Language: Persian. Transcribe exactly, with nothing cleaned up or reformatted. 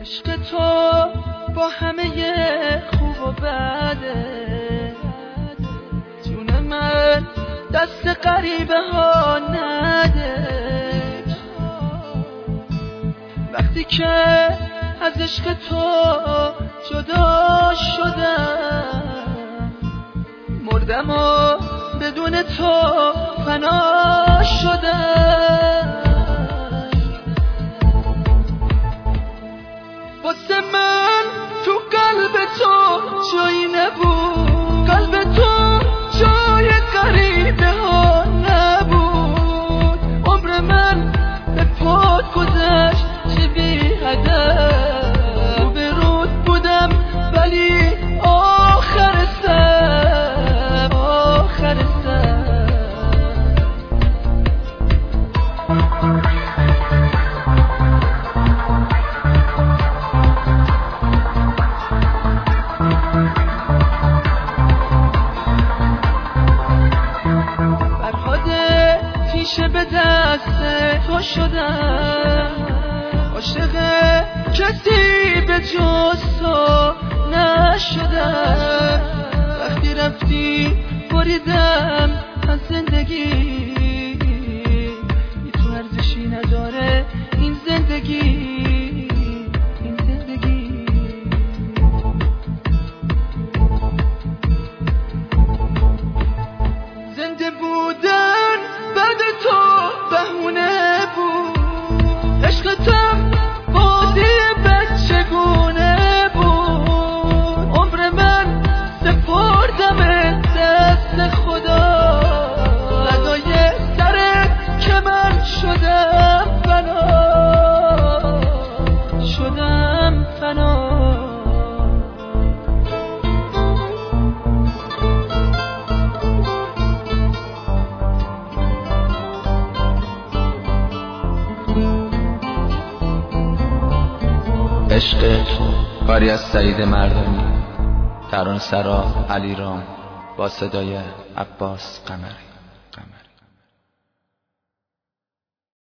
عشق تو با همه خوب و بده، جون من دست غریبه ها نده. وقتی که از عشق تو جدا شدم، مردم و بدون تو فنا شدم. واسه من تو قلب تو جایی نبود، قلب تو جای غریبه ها نبود. عمر من به پات گذشت چه بی هدف، رو به رود بودم ولی آخر سر آخر سر پیشه به دست تو شدم، عاشق کسی به جز تو نشدم. وقتی رفتی بریدم از زندگی، بی تو ارزشی نداره این زندگی این زندگی. زنده بودن بعد تو بهونه بود، عشقتم بازی بچگونه بود. عمر من سپردم دست خدا، فدای سرت که من شدم فنا شدم فنا. عشق کاری از سعید مردمی، ترانه‌سرا علیرام با صدای عباس قمری.